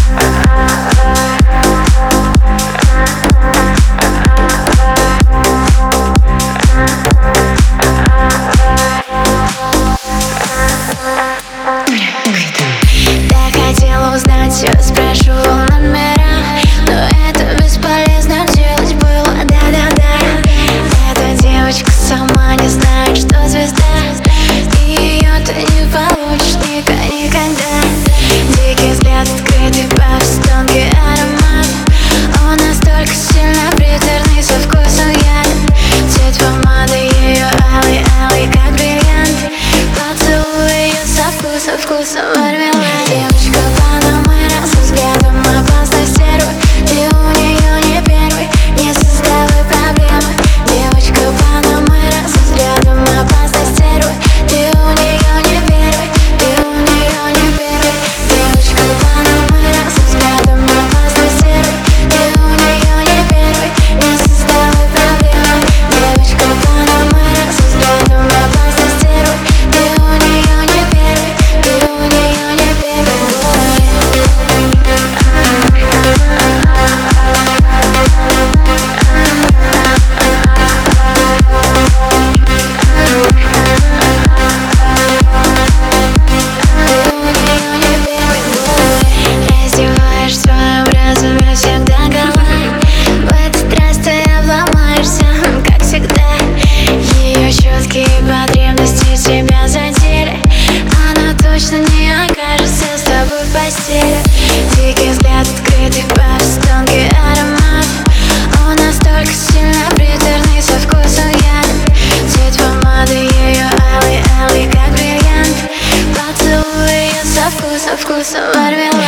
Все спрашивал номера, но это бесполезно делать было. Да-да-да, эта девочка сама не знает, что звезда, и ее ты не получишь никогда. Дикий взгляд, открытый пафос, тонкий аромат. Он настолько сильно приторный, со вкусом яда. Цвет помады ее алый, как бриллиант. Поцелуй ее со вкусом мармелада. Девочка Панамера, со взглядом опасной стервы. Ты у нее не первый, не создавай проблемы. Девочка Панамера, со взглядом опасной стервы. Ты у нее не первый, ты у нее не первый. Девочка Панамера, со взглядом опасной стервы. Ты у нее не первый, не создавай проблемы. Девочка Панамера, со взглядом опасной стервы. Ты у нее не первый, ты у нее не первый. Раздеваешь своим разуме всегда голова. В этот раз ты обломаешься, как всегда. Ее четкие потребности тебя задели. Она точно не окажется с тобой в постели. Дикий взгляд, открытый пафос, тонкий аромат. Он настолько сильно приторный, со вкусом яда. Цвет помады ее алый, как бриллиант. Поцелуй ее со вкусом мармелада.